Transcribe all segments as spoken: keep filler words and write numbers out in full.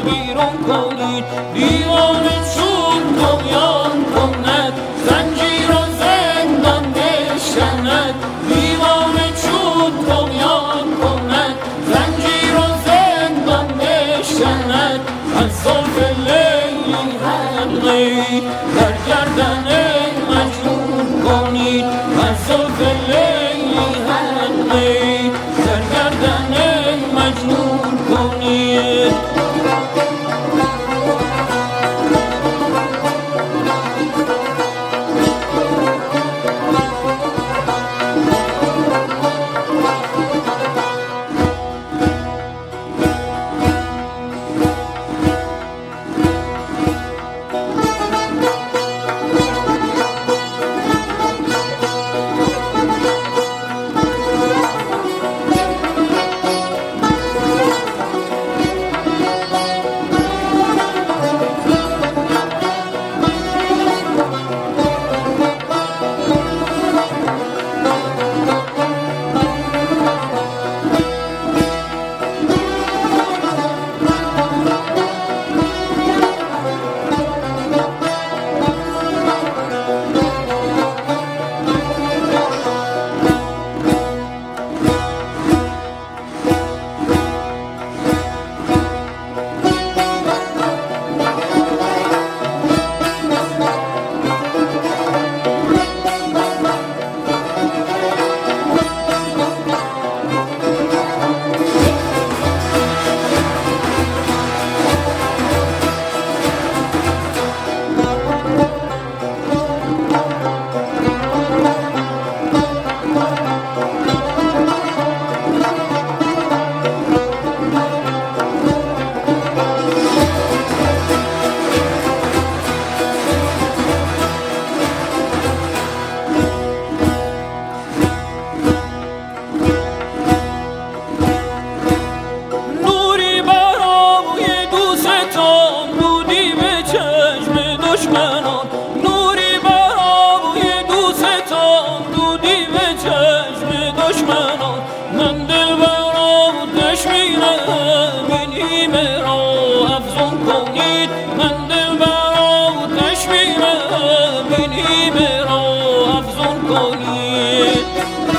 بیرون کنید. دیوانه چون دنیان کند زنجیر و زندان بشکند. دیوانه چون دنیان کند زنجیر و زندان بشکند. از زلف لیلی حلقه‌ای در گردن مجنون کنید. از زلف لیلی حلقه‌ای در گردن مجنون کنید. نوری بر آبوی دوستان دودی به چشم دشمنان. من دل بر آتش میرم این هیمه را افزون کنید. من دل بر آتش میرم این هیمه را افزون کنید.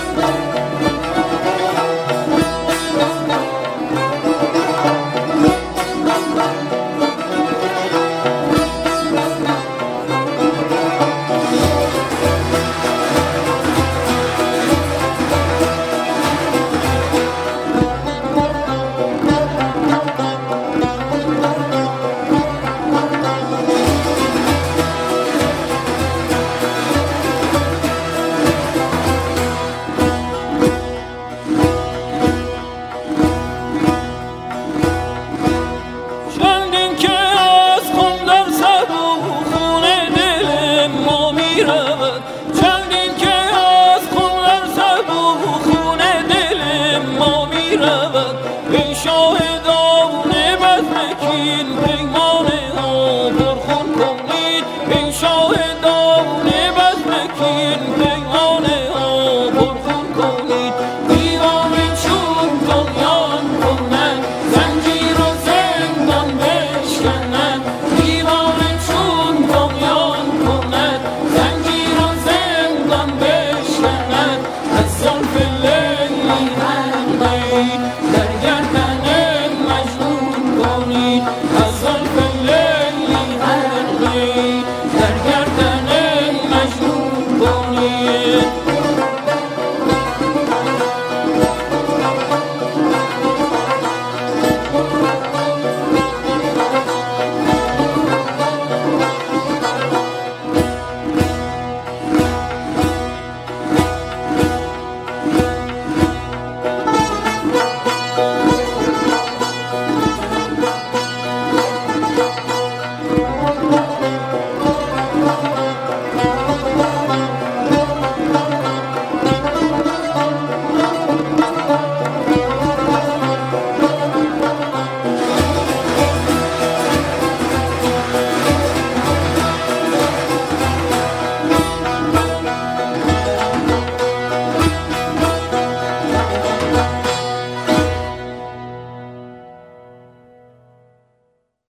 چندین که از خون لرزد و خون دل ما می رود. ای شاهدان بزمکین پیمانه ها پرخون کنید. ای شاهدان بزمکین پیمانه ها پرخون کنید. دیوانه چون دنیان کند زنجیر و زندان بشکند. دیوانه چون دنیان کند زنجیر و زندان بشکند. از زلف لیلی حلقه‌ای در گردن مجنون کنید. از زلف